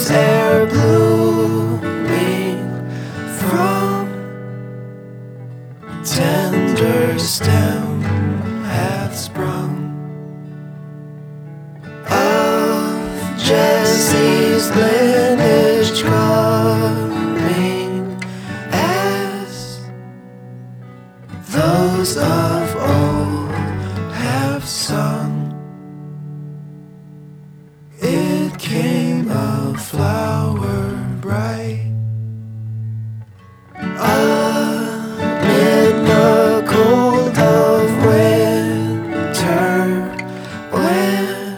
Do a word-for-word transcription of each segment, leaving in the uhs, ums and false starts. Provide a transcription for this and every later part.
rose air blooming from tender stem hath sprung of Jesse's lineage coming, as those of old have sung. It came a flower bright amid the cold of winter, when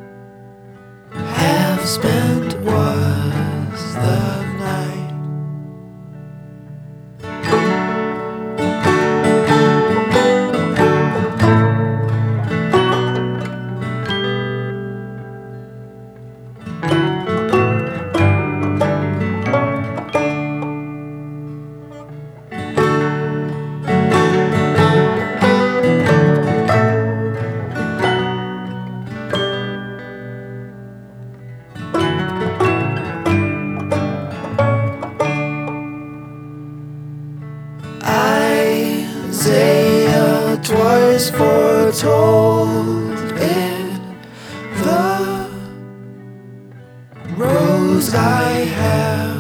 half spent was the night. Isaiah twice foretold it, the rose I have